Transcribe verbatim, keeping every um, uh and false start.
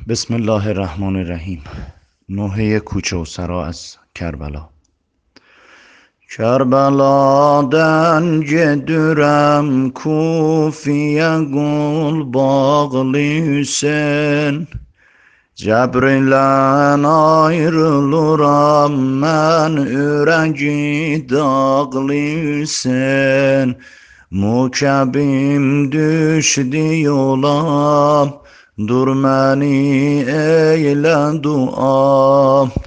بسم الله الرحمن الرحیم. نوحه کوچه و سرا از کربلا. Kerbeladan gedürəm Kufiyə, qul bağlı Hüseyn. Cəbrillə ayrılıram mən, ürəgi dağlı Hüseyn. Mukəbim düşdü yola, dur məni eylə dua.